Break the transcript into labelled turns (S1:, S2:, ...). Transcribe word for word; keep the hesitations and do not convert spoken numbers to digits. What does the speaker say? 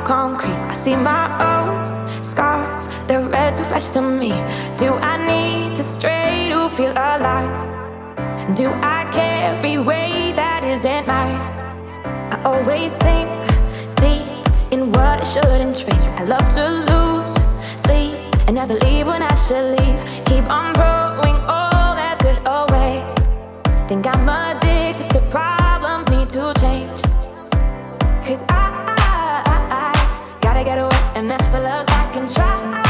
S1: concrete. I see my own scars, they're red too fresh to me. Do I need to stray to feel alive? Do I carry weight that isn't mine? I always sink deep in what I shouldn't drink. I love to lose sleep and never leave when I should leave. Keep on throwing all that good away. Think I'm addicted to problems, need to change. Cause I, I, I, I gotta get away and never look back and try.